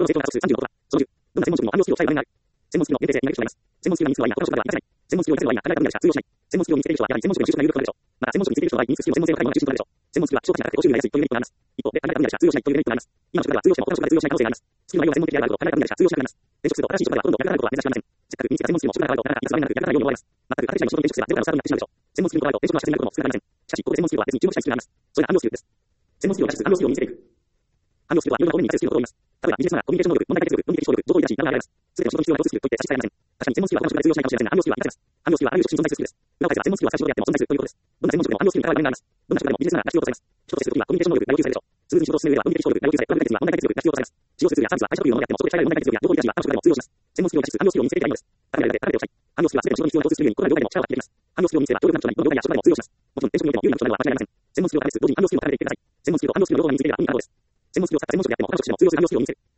の成長が加速する36は、その10、どんな専門職にも反応スキルを鍛える場合がある。専門スキルの限定性になる人がいます。専門スキルが身につく場合には他の職場では活かせない。専門スキルを活かせる場合には考え方になるしか通用しない。専門スキルを身につける人はやはり専門職の就職が有力となるでしょう。また、専門職についている人の場合、身につくスキルの専門性を高いものが中心となるでしょう。専門スキルは昇格者が高くて報酬になりやすいというメリットがあります。一方で、考え方になるしか通用しないというメリットがあります。今の職場では通用しても他の職場で通用しない可能性があります。スキルの内容が専門的であることを考え方になるしか通用しなくなります。転職すると新しい職場ではほとんど逆らうことは珍しくありません。せっかく身につけた専門スキルも職場が変わるとなかなかいつまでなく逆らえないように思われます。まったく新しい職場に転職すればゼロからのスタートになってしまうでしょう。専門スキルと変わると転職の足かせになることも少なくありません。しかし一方で専門スキルは別に注目したいスキルがあります。それが汎用スキルです。専門スキルを活かす汎用スキルを身につけていく。汎用スキルはいろんな方面に活かせるスキルのことを言います。例えば、技術ならコミュニケーション能力、問題解決力、論理的思考力、情報リーダーシップなどがあります。すべての仕事に必要な共通スキルといって差し支えません。確かに専門スキルは他の職場で通用しないかもしれませんが、汎用スキルは活かせます。汎用スキルはあらゆる職種に存在するスキルです。裏を返せば専門スキルは他の職場であっても存在するということです。どんな専門職でも汎用スキルに関わる面があります。どんな職場でもビジネスならが必要とされます。人と接するときはコミュニケーション能力が要求されるでしょう。スムーズに仕事を進める上ではコミュニケーション能力が要求され、プログラム解決力、問題解決力が必要とされます。使用するツールやサービスは会社特有のものであっても、そこで鍛えられる問題解決力や情報リーダーシップは他の職場でも通用します。専門スキルを活かす汎用スキルを身につけていけばいいのです。だからやるだけ高めておきたい。汎用スキルはすべての仕事に必要な共通するように、異なる業界でも力を発揮できます。汎用スキルを身につけば協力な人なり、どの業界や職場でも通用します。もちろん転職においても有利な人などは間違いありません。専門スキルを高めつつ同時に汎用スキルを高めていってください。専門スキルと汎用スキルの両方が身につけていけば意味があるのです。専門スキルを使って専門職であっても他の職種でも通用する汎用スキルを身につける。